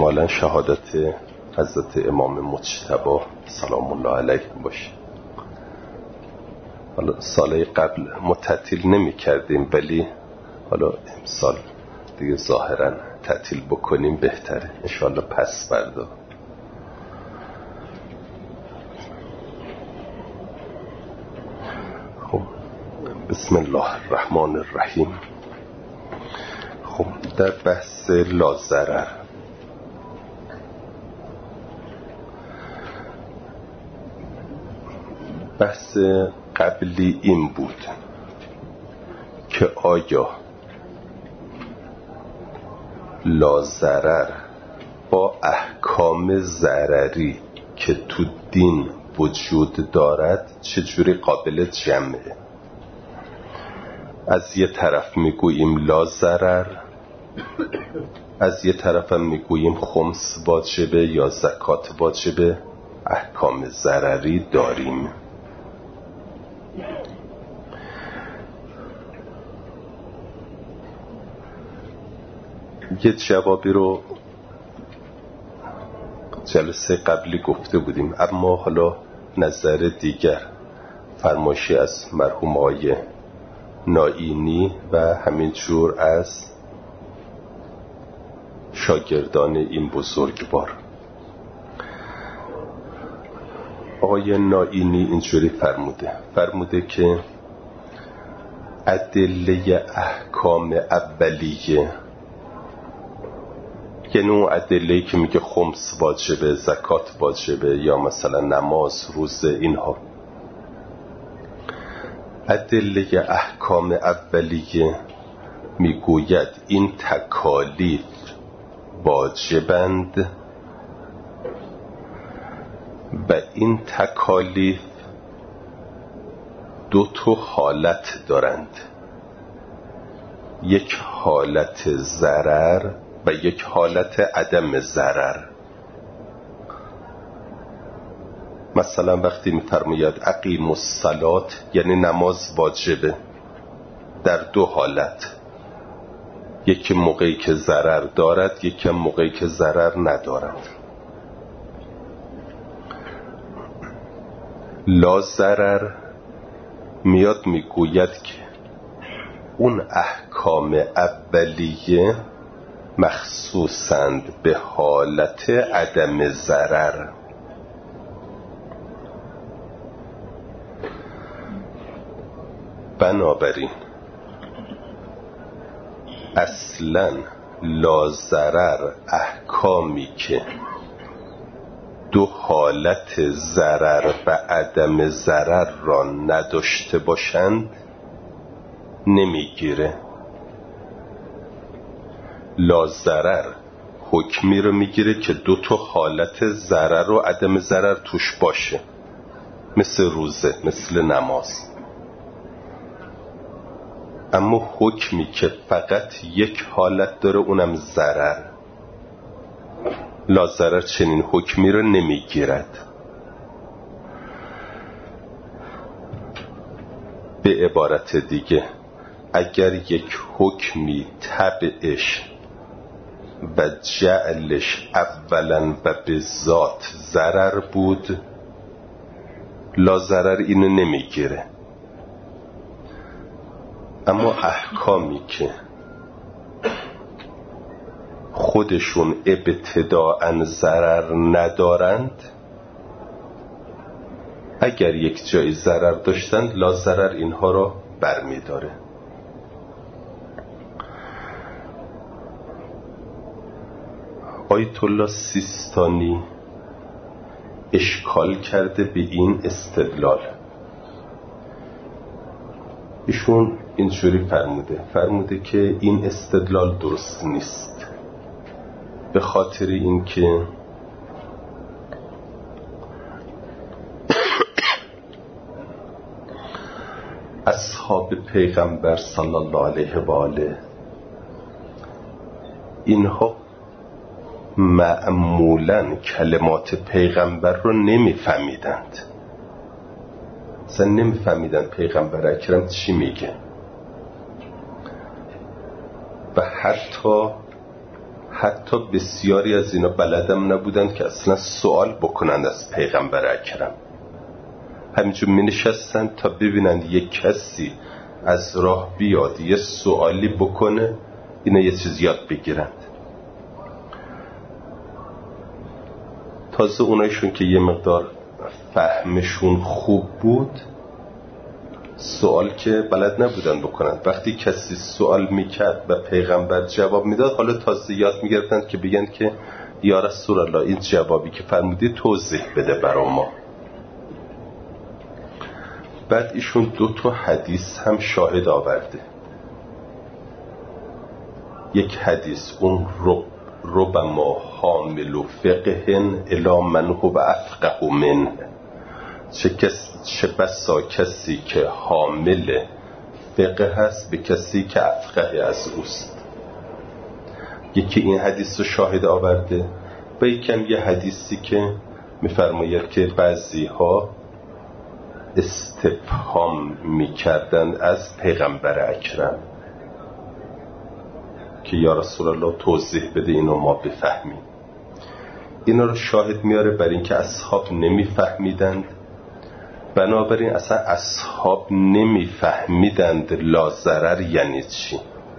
احتمالاً شهادت حضرت امام مجتبی سلام الله علیه باشه. حالا سال قبل ما تعطیل نمی کردیم، ولی حالا امسال دیگه ظاهراً تعطیل بکنیم بهتره، انشاءالله پس فردا. خب بسم الله الرحمن الرحیم. خب در بحث لاضرر، بحث قبلی این بود که آیا لاضرر با احکام ضرری که تو دین وجود دارد چجوری قابل جمعه؟ از یه طرف میگوییم لاضرر، از یه طرف هم میگوییم خمس واجبه یا زکات واجبه، احکام ضرری داریم. یه جوابی رو جلسه قبلی گفته بودیم، اما حالا نظر دیگر فرمایشی از مرحوم آقای نائینی و همینجور از شاگردان این بزرگوار. آقای نائینی اینجوری فرموده که ادله احکام اولیه، یعنی اون ادله‌ای که میگه خمس واجبه، زکات واجبه یا مثلا نماز، روزه، اینها ادله احکام اولیه میگوید این تکالیف واجبند و این تکالیف دو حالت دارند، یک حالت ضرر و یک حالت عدم ضرر. مثلا وقتی می‌فرماید اقیموا الصلاة یعنی نماز واجبه در دو حالت، یکی موقعی که ضرر دارد، یکی موقعی که ضرر ندارد. لا ضرر میاد میگوید که اون احکام اولیه مخصوصند به حالت عدم ضرر. بنابراین اصلا لاضرر احکامی که دو حالت ضرر و عدم ضرر را نداشته باشند نمیگیره. لاضرر حکمی رو میگیره که دو حالت ضرر و عدم ضرر توش باشه، مثل روزه، مثل نماز. اما حکمی که فقط یک حالت داره اونم ضرر، لاضرر چنین حکمی رو نمیگیرد. به عبارت دیگه اگر یک حکمی تبعش و جعلش اولا و به ذات ضرر بود، لاضرر اینو نمیگیره. اما احکامی که خودشون ابتداءً ضرر ندارند، اگر یک جای ضرر داشتند لاضرر اینها را برمیداره. آیت الله سیستانی اشکال کرده به این استدلال. ایشون اینجوری فرموده که این استدلال درست نیست، به خاطر اینکه اصحاب پیغمبر صلی الله علیه و آله اینها معمولاً کلمات پیغمبر رو نمیفهمیدند، اصلا نمیفهمیدند پیغمبر اکرم چی میگه. و حتی بسیاری از اینا بلدم نبودن که اصلا سوال بکنند از پیغمبر اکرم. همینجور می نشستن تا ببینند یک کسی از راه بیاد یه سوالی بکنه، اینا یه چیز یاد بگیرند. تازه اونایشون که یه مقدار فهمشون خوب بود، سوال که بلد نبودن بکنن، وقتی کسی سوال میکرد و پیغمبر جواب میداد، حالا تازه یاد میگرفتن که بگن که یا رسول الله این جوابی که فرمودی توضیح بده برا ما. بعد ایشون 2 حدیث هم شاهد آورده. یک حدیث اون ربما حامل فقهن الی من هو افقه منه، چه بسا کسی که حامل فقه هست به کسی که افقه از اوست. یکی این حدیث رو شاهد آورده و یکم یه حدیثی که میفرماید که بعضی ها استفهام میکردن از پیغمبر اکرم که یا رسول الله توضیح بده اینو ما بفهمیم. اینا رو شاهد میاره بر این که اصحاب نمیفهمیدند، بنابراین اصلا اصحاب نمیفهمیدند لا ضرر یعنی چی،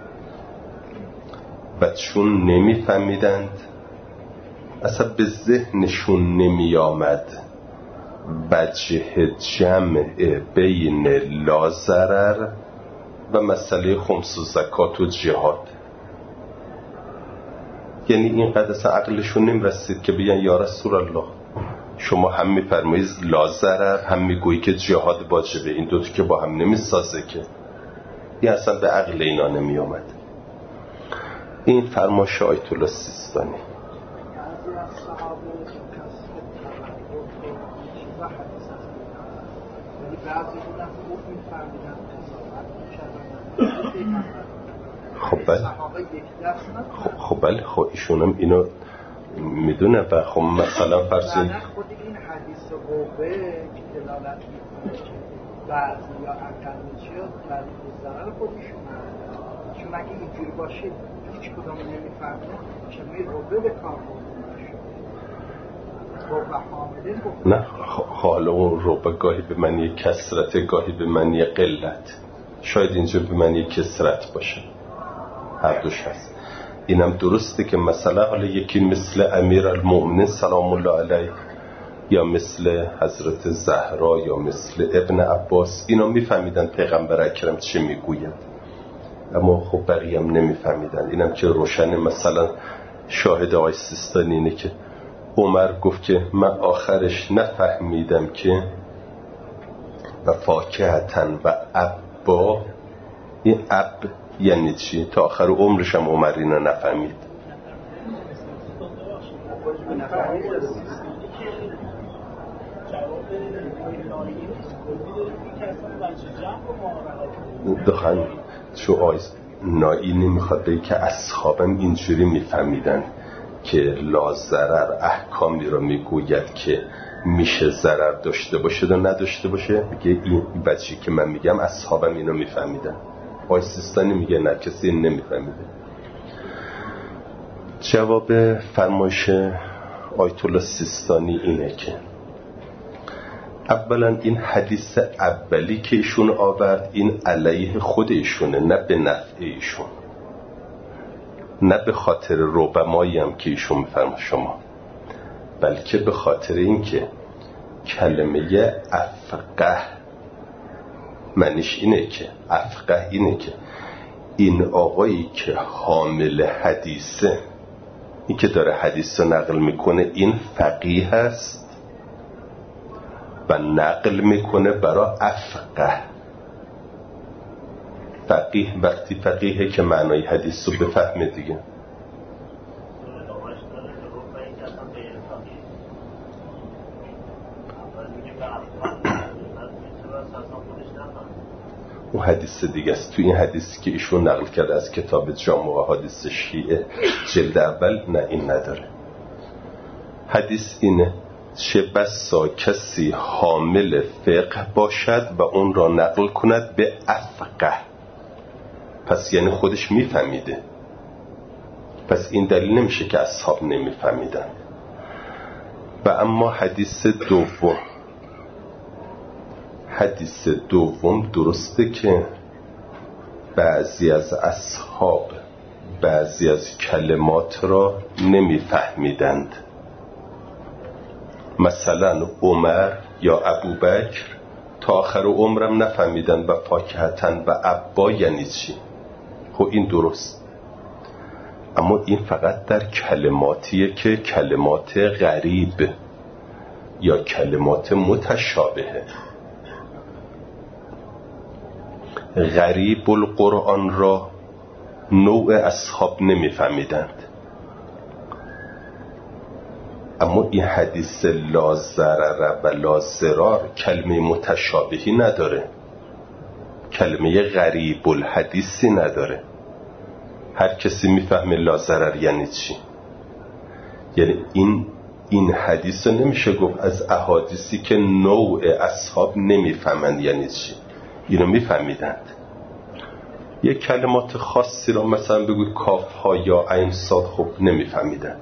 و چون نمیفهمیدند اصلا به ذهنشون نمی آمد وجه جمع بین لا ضرر و مسئله خمس و زکات و جهاد. یعنی اینقدر اصلا عقلشون نمیرسید که بگن یا رسول الله شما هم میفرمایید لا ضرر، هم میگویی که جهاد واجبه، این دوتا که با هم نمیسازه که. این اصلا به عقل اینا نمی آمد. این فرمایش آیت الله سیستانی. خب بله خب ایشونم اینو میدونه و خب مثلا فرضین خود این حدیث قوه که دلالت میکنه که بعضی یا اقل میشه بعضی ضرر خودشون چون اگه اینجوری باشه هیچ کدوم نمیفهمه چه قوه به کار نه حالا اون ربع گاهی به معنی کثرت گاهی به معنی قلت، شاید اینجا به معنی کثرت باشه، هر دوش هست. اینم درسته که مثلا حالا یکی مثل امیر المؤمنین سلام الله علیه یا مثل حضرت زهرا یا مثل ابن عباس اینا میفهمیدن پیغمبر اکرم چه میگوید، اما خب بقیه هم نمیفهمیدن. اینم که روشن. مثلا شاهد آقای سیستانی اینه که عمر گفت که من آخرش نفهمیدم که و فاکهتن و ابا، این اب یعنی چی؟ تا آخر عمرش هم عمر اینو نفهمید. دخن چو آیز ناینی میخواد بگه که اصحابم اینجوری میفهمیدن که لا ضرر احکامی رو میگوید که میشه ضرر داشته باشه و نداشته باشه. میگه این بچی که من میگم اصحابم اینو میفهمیدن. آقای سیستانی میگه نه کسی این نمیفهمیده. جواب فرمایش آیت الله سیستانی اینه که اولا این حدیث اولی که ایشون آورد این علیه خود ایشونه، نه به نفع ایشون، نه به خاطر ربمایی هم که ایشون میفرما شما، بلکه به خاطر این که کلمه افقه معنیش اینه که افقه اینه که این آقایی که حامل حدیثه، این که داره حدیث رو نقل میکنه، این فقیه هست و نقل میکنه برای افقه. فقیه وقتی فقیه که معنای حدیث رو بفهمه دیگه. اون حدیث دیگه است. تو این حدیثی که ایشون نقل کرده از کتاب جامع احادیث شیعه جلد اول، نه این نداره. حدیث اینه چه بسا کسی حامل فقه باشد و اون را نقل کند به افقه، پس یعنی خودش میفهمیده. پس این دلیل نمیشه که اصحاب نمیفهمیدن. و اما حدیث دوم درسته که بعضی از اصحاب بعضی از کلمات را نمیفهمیدند. مثلا عمر یا ابوبکر تا آخر عمرم نفهمیدن و فاکهتن و ابا یعنی چی. خب این درست، اما این فقط در کلماتیه که کلمات غریب یا کلمات متشابهه. غریب القرآن را نوع اصحاب نمیفهمیدند. اما این حدیث لا ضرر و لا ضرار کلمه متشابهی نداره، کلمه غریب الحدیثی نداره. هر کسی میفهمه لا ضرر یعنی چی. یعنی این حدیث رو نمیشه گفت از احادیثی که نوع اصحاب نمیفهمند یعنی چی. اینو میفهمیدند. یک کلمات خاصی رو مثلا بگوی کاف ها یا عین صاد، خب نمیفهمیدند.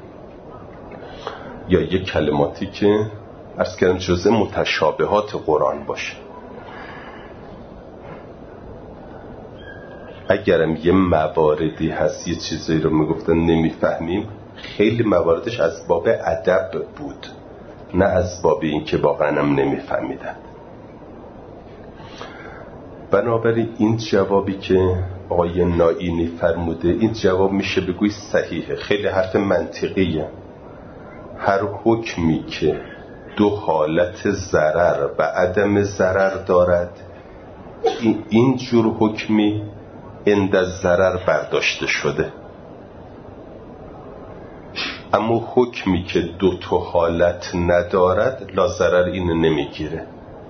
یا یک کلماتی که عرض کردم جزء متشابهات قرآن باشه. اگرم یه مواردی هست یه چیزایی رو میگفتن نمیفهمیم، خیلی مواردش از باب ادب بود، نه از باب این که واقعا هم نمیفهمیدن. بنابراین این جوابی که آقای نائینی فرموده، این جواب میشه بگوی صحیحه، خیلی حرف منطقیه. هر حکمی که دو حالت ضرر و عدم ضرر دارد، این جور حکمی عند ضرر برداشته شده. اما حکمی که دو تا حالت ندارد لا ضرر اینو نمیگیره.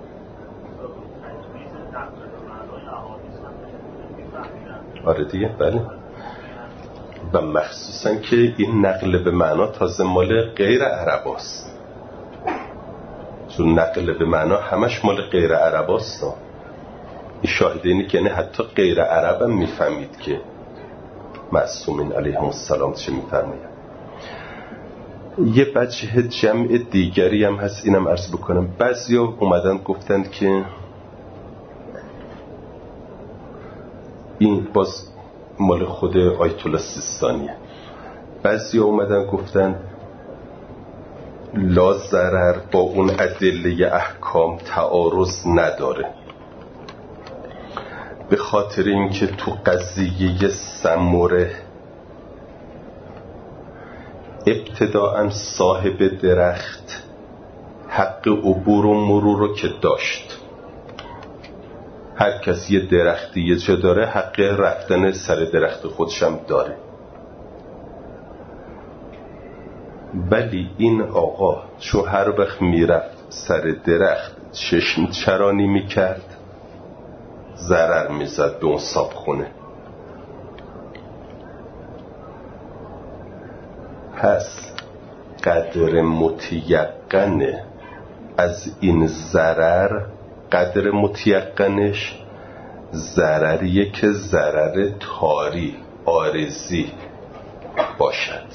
آره دیگه، بله. و مخصوصا که این نقل به معنا تازه مال غیر عرب است، چون نقل به معنا همش مال غیر عرب است. این شاهده اینه که نه حتی غیر عرب هم میفهمید که معصومین علیهم السلام چه میفرمایند. یه وجه جمع دیگری هم هست، اینم عرض بکنم. بعضیا اومدن گفتند که این باز مال خود آیت الله سیستانیه. بعضیا اومدن گفتن لا ضرر با اون ادله احکام تعارض نداره، به خاطر اینکه تو قضیه سمره ابتداءً صاحب درخت حق عبور و مرور رو که داشت، هر کسی یه درختی یه جا داره، حق رفتن سر درخت خودشم داره. ولی این آقا چو هر وقت میرفت سر درخت چشم چرانی میکرد، ضرر میزد به اون صابخونه. پس قدر متیقن از این ضرر، قدر متیقنش ضرریه که ضرر طاری عارضی باشد.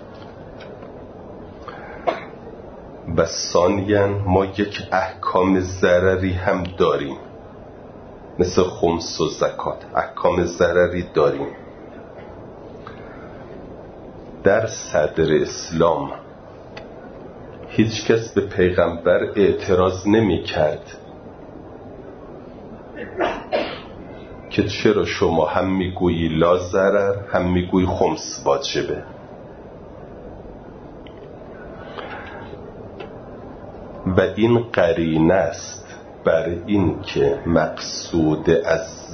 و ثانیاً ما یک احکام ضرری هم داریم، مثل خمس و زکات، احکام ضرری داریم. در صدر اسلام هیچ کس به پیغمبر اعتراض نمی کرد که چرا شما هم میگویی لا ضرر هم میگویی خمس واجبه. و این قرینه است بر این که مقصود از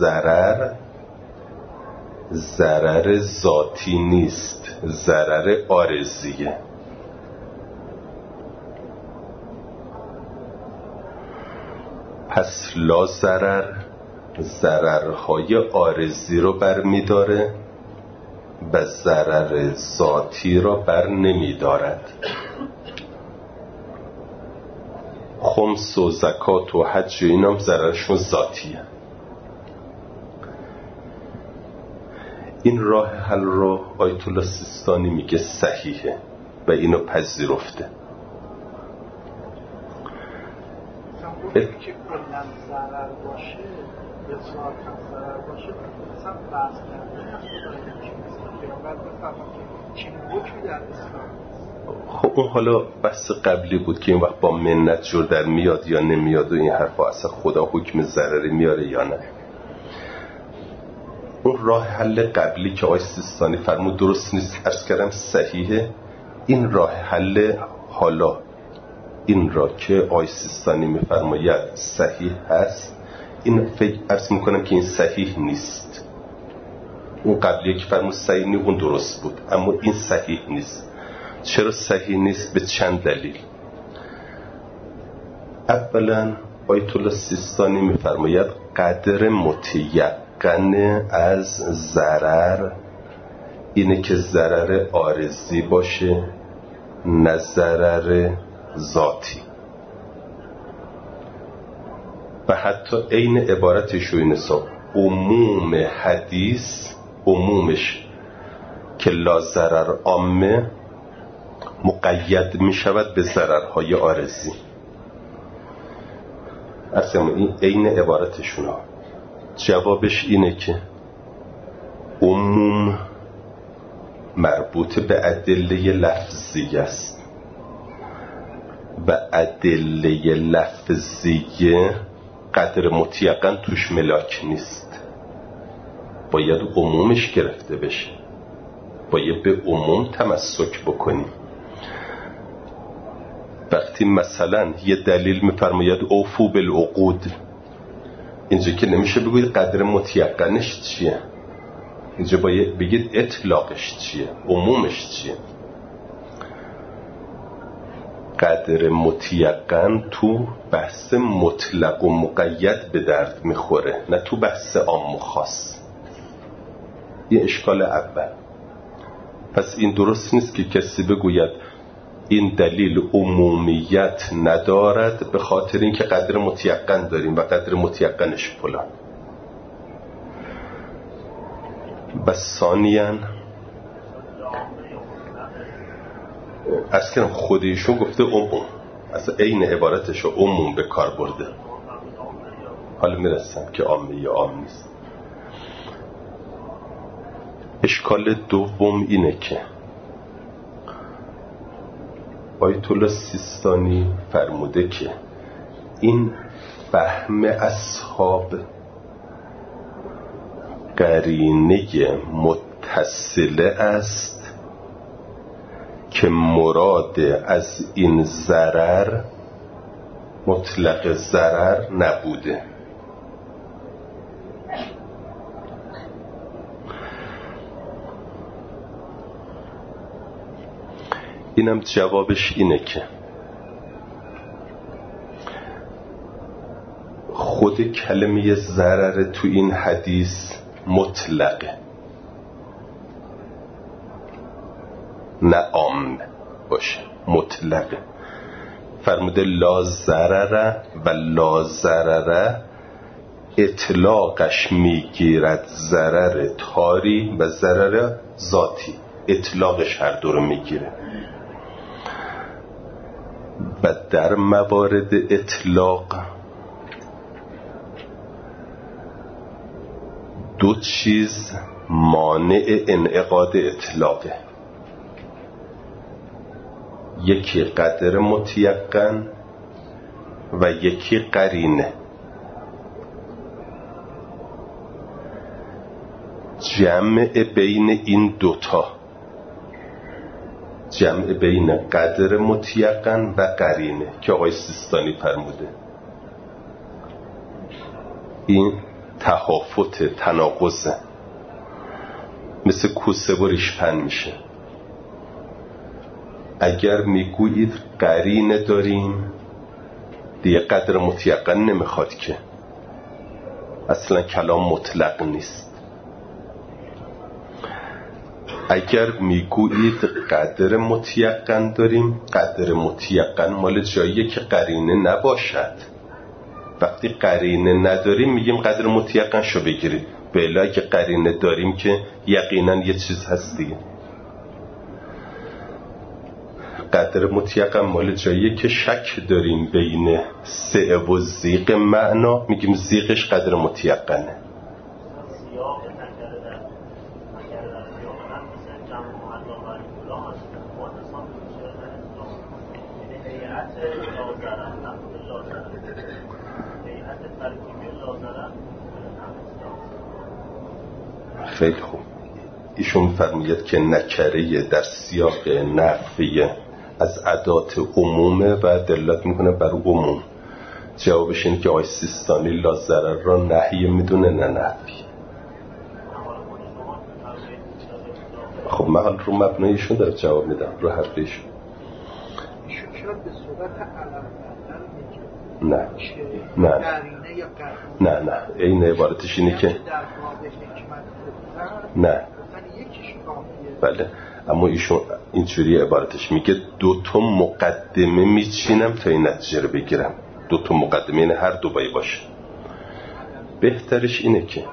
ضرر ذاتی نیست، ضرر عارضیه. پس لا ضرر ضررهای عارضی رو بر می داره و ضرر ذاتی را بر نمی دارد. خمس و زکات و حج و اینام ضررشون ذاتیه. این راه حل رو آیت الله سیستانی میگه صحیحه و اینو پذیرفته. که کلن ضرر باشه یا ذاتاً ضرر باشه مثلا بحث کردن از خدایی که مثلا پیامبر بفرما که چین حکمی در اسلام. خب اون حالا بحث قبلی بود که این وقت با منت جور در میاد یا نمیاد و این حرفا، اصلا خدا حکم ضرری میاره یا نه. اون راه حل قبلی که آقای سیستانی فرمود درست نیست، عرض کردم صحیحه. این راه حل حالا این را که آقای سیستانی میفرماید صحیح هست، این فکر عرض میکنم که این صحیح نیست. اون قبلی که فرمود صحیح نیست اون درست بود، اما این صحیح نیست. چرا صحیح نیست؟ به چند دلیل. اولا آیت الله سیستانی میفرماید قدر متیقن از ضرر اینه که ضرر عارضی باشه نه ضرر ذاتی. و حتی عین عبارتش و این حساب عموم حدیث، عمومش که لا ضرر عامه مقید می شود به ضررهای عارضی. اصلا این عین عبارتشون ها. جوابش اینه که عموم مربوط به ادله لفظی است و ادله لفظیه قدر مطلقاً توش ملاک نیست، باید عمومش گرفته بشه، باید به عموم تمسک بکنیم. وقتی مثلا یه دلیل میفرماید اوفو بالعقود، اینجا که نمیشه بگوید قدر مطلقاًش چیه، اینجا باید بگید اطلاقش چیه، عمومش چیه. قدر مطلقاً تو بحث مطلق و مقید به درد میخوره، نه تو بحث عام و خاص. این اشکال اول. پس این درست نیست که کسی بگوید این دلیل عمومیت ندارد به خاطر اینکه قدر مطلقاً داریم و قدر مطلقاًش فلان. و ثانیاً اصلا خودشون گفته عموم، اصلا عین عبارتشو عموم به کار برده. حالا میرسم که عامه یا عام نیست. اشکال دوم اینه که آیت الله سیستانی فرموده که این فهم اصحاب قرینه متصله است که مراد از این ضرر مطلق ضرر نبوده. اینم جوابش اینه که خود کلمه ضرر تو این حدیث مطلقه، نه عام باشه، مطلقه. فرموده لا ضرر و لا ضرر اطلاقش میگیرد ضرر طاری و ضرر ذاتی، اطلاقش هر دو رو میگیره. و در موارد اطلاق دو چیز مانع انعقاد اطلاقه، یکی قدر متیقن و یکی قرینه. جمع بین این دوتا، جمع بین قدر متیقن و قرینه که آقای سیستانی فرموده، این تهافت، تناقضه، مثل کوسه و ریشپن میشه. اگر میگویید قرینه داریم دیگه قدر متیقن نمیخواد که، اصلا کلام مطلق نیست. اگر میگویید قدر متیقن داریم، قدر متیقن مال جاییه که قرینه نباشد. وقتی قرینه نداریم میگیم قدر متیقن شو بگیرید، بلا اگه قرینه داریم که یقینا یه چیز هست دیگه. قدر مطلق مال جاییه که شک داریم بین سعه و زیق معنا، میگیم زیقش قدر مطلقنه. خیلی خوب. ایشون فرموید که نکره در سیاق نفیه از عدات عمومه و دلالت میکنه بر عموم. جوابش اینه که آقای سیستانی لا ضرر را نهی میدونه نه نفی. خب من رو مبنای ایشون داره جواب میدم، رو حرف ایشون. ایشون شاید به صورت علم نه نه نه این عبارتش اینه که نه بله، اما ایشون اینجوری عبارتش میگه 2 تا مقدمه میچینم تا این نتیجه رو بگیرم. 2 تا مقدمه، یعنی هر دو باید باشه. بهترش اینه که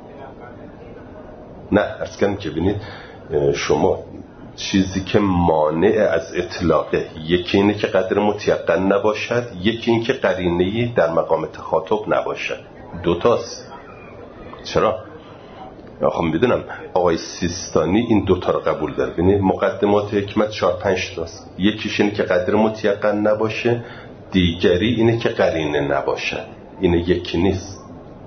نه عرض کنم که ببینید شما چیزی که مانع از اطلاقه، یکی اینه که قدر متیقن نباشد، یکی این که قرینه‌ای در مقام تخاطب نباشد. 2 تاست. چرا؟ خب میدونم آقای سیستانی این 2 تا رو قبول داره. ببینید مقدمات حکمت 4-5 تاست. یکیش اینه که قدر متیقن نباشه، دیگری اینه که قرینه نباشد. اینه یکی نیست.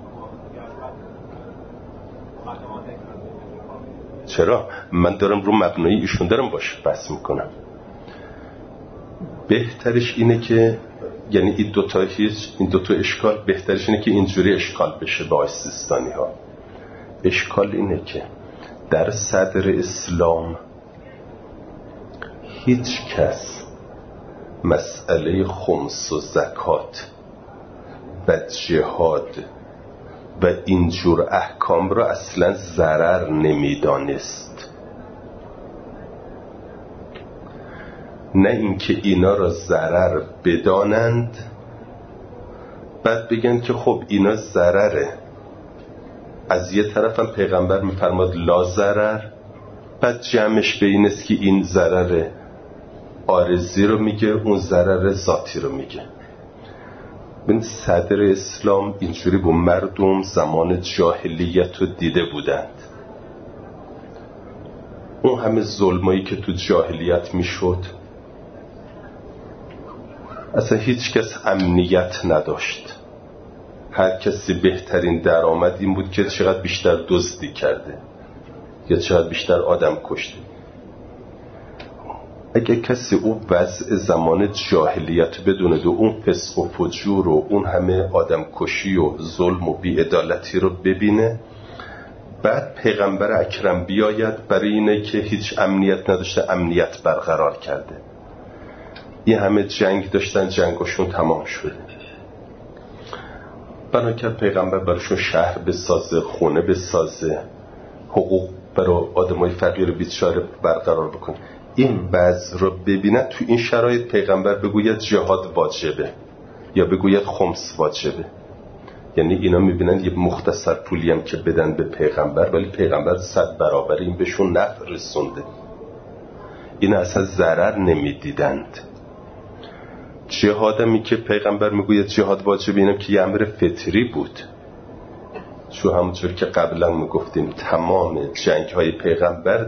چرا؟ من دارم رو مبنای ایشون دارم باش بحث میکنم. بهترش اینه که یعنی این 2 تا این 2 تا اشکال بهترش اینه که اینجوری اشکال بشه با سیستانی ها. اشکال اینه که در صدر اسلام هیچ کس مسئله خمس و زکات و جهاد و اینجور احکام را اصلا ضرر نمیدانست. نه اینکه اینا را ضرر بدانند بعد بگن که خب اینا ضرره. از یه طرف هم پیغمبر میفرماد لا ضرر، بعد جمعش به این است که این ضرر عارضی رو میگه، اون ضرر ذاتی رو میگه. ببین صدر اسلام اینجوری با مردم زمان جاهلیت رو دیده بودند. اون همه ظلمایی که تو جاهلیت میشد، اصلا هیچ کس امنیت نداشت. هر کسی بهترین درآمد این بود که چقدر بیشتر دزدی کرده یا چقدر بیشتر آدم کشته. اگه کسی اون وضع زمان جاهلیت بدونه و اون فسق و فجور و اون همه آدم کشی و ظلم و بی‌عدالتی رو ببینه، بعد پیغمبر اکرم بیاید برای اینه که هیچ امنیت نداشته امنیت برقرار کرده. این همه جنگ داشتن، جنگشون تمام شده. بنابراین پیغمبر براشون شهر بسازه، خونه بسازه، حقوق برای آدمای فقیر بیچاره برقرار بکنه. این وضع رو ببینن تو این شرایط پیغمبر بگوید جهاد واجبه یا بگوید خمس واجبه. یعنی اینا میبینن یه مختصر پولی هم که بدن به پیغمبر، ولی پیغمبر 100 برابر این بهشون نفع رسونده. این اصلا ضرر نمیدیدند. جهادمی که پیغمبر میگوید جهاد واجبه، اینم که یه امر فطری بود. چون همونجور که قبلا میگفتیم تمام جنگ های پیغمبر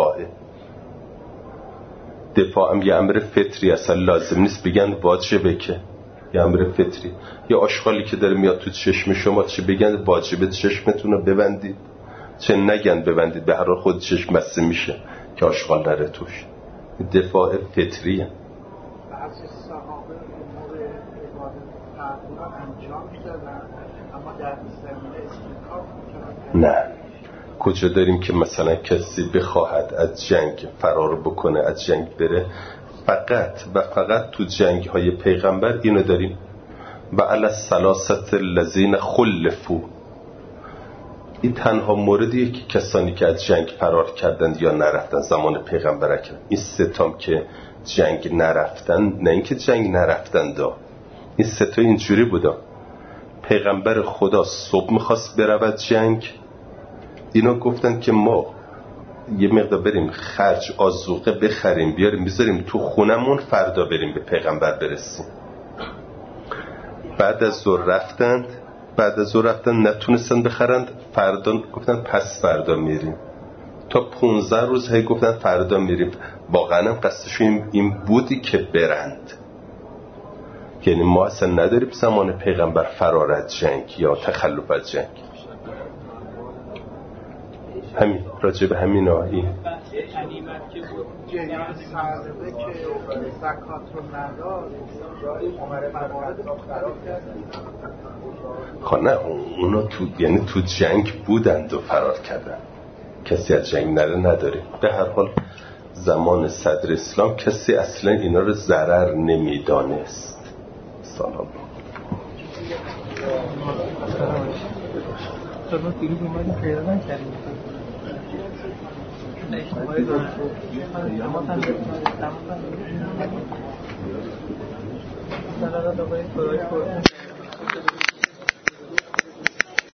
دفاع هم یه امر فطری، اصلا لازم نیست بگن واجبه، که یه امر فطری. یا آشغالی که داره میاد تو چشم شما، چه بگن واجبه چشمتون رو ببندید، چه نگن ببندید، به هر حال خود چشم بسته میشه که آشغال نره توش. دفاع فطریه. بعضی صحابه امور عبادت تعبیرها انجام میدادن اما در زمینه استنکار میکردن. نه، کجا داریم که مثلا کسی بخواهد از جنگ فرار بکنه، از جنگ بره؟ فقط و فقط تو جنگ های پیغمبر اینو داریم. و علی الثلاثه الذین خلفوا، این تنها موردیه که کسانی که از جنگ فرار کردند یا نرفتن زمان پیغمبر اکرم، این 3 تام که جنگ نرفتن، نه اینکه جنگ نرفتن این 3 تا اینجوری بودا. پیغمبر خدا صبح میخواست برود جنگ، اینا گفتن که ما یه مقدار بریم خرج آذوقه بخریم بیاریم بذاریم تو خونمون، فردا بریم به پیغمبر برسیم. بعد از ظهر رفتن نتونستن بخرند، فردا گفتن پس فردا میریم. تا 15 روز هی گفتن فردا میریم. واقعا هم قصدشون این بودی که برند. یعنی ما اصلا نداریم زمان پیغمبر فرار از جنگ یا تخلف از جنگ. همین راجع به همین آیه سرده که زکات رو نداد نه اونا یعنی تو جنگ بودند و فرار کردن. کسی از جنگ نداره. به هر حال زمان صدر اسلام کسی اصلا اینا رو ضرر نمیدانست. سلام. شما دیروز اومدیم پیدا نکردیم. نه